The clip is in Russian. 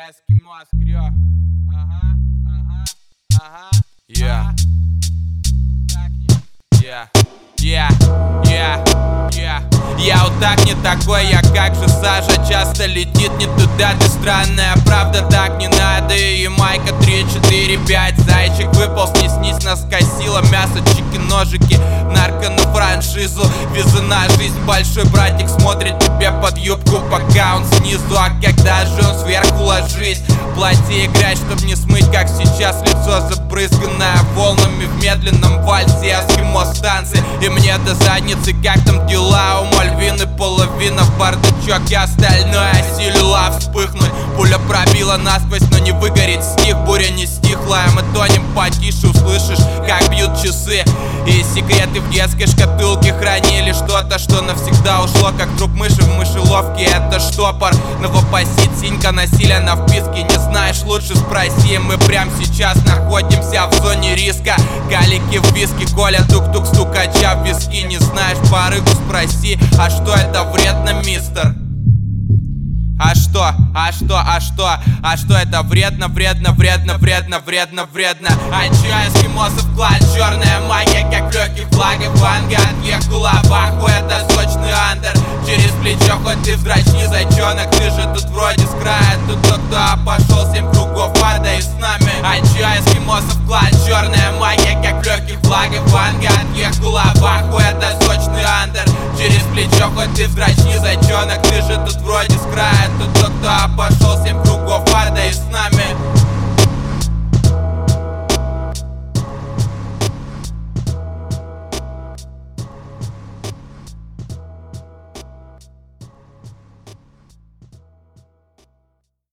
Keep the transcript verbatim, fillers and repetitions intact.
Эскимо скрё. Ага, ага, ага. Yeah. Yeah. Yeah. Yeah. Yeah. Я вот так не такой, я как же Саша. Часто летит не туда, ты странная правда, так не надо. И майка три, четыре, пять. Зайчик выполз, не снись, нас косило. Мясо, чики, ножики, нарко на франшизу. Везена жизнь, большой братик смотрит тебе под юбку, пока он снизу. А когда же он сверху, ложись. Платье играть, чтоб не смыть, как сейчас. Лицо забрызганное волнами в медленном вальсе. Эскимо станции, и мне до задницы, как там дела у Мальвины. Половина в бардачок и остальное осилила вспыхнуть. Пуля пробила насквозь, но не выгорит стих. Буря не стихла, мы тонем потише. Услышишь, как бьют часы. И секреты в детской шкатулке хранили что-то, что навсегда ушло, как труп мыши в мышеловке. Это штопор, новопосит, синька, насилие на вписке. Не знаешь, лучше спроси. Мы прямо сейчас находимся в зоне риска. Калики в виске, Коля тук-тук, стукача в виски. Не знаешь, барыгу спроси, а что это вредно, мистер? А что, а что, а что, а что это вредно, вредно, вредно, вредно, вредно, вредно. А чё эскимосов клад, черная магия, как в легких флагах ванга. Отъехала в аху, это сочный андер. Через плечо хоть ты вздрачни, зайчонок. Ты же тут вроде с края, тут кто-то пошел семь кругов, падай с нами. А чё эскимосов клад, черная магия, как в легких флагах ванга. Отъехала в аху, это сочный андер. Через плечо хоть ты вздрачни, зайчонок. Ты же тут вроде с края,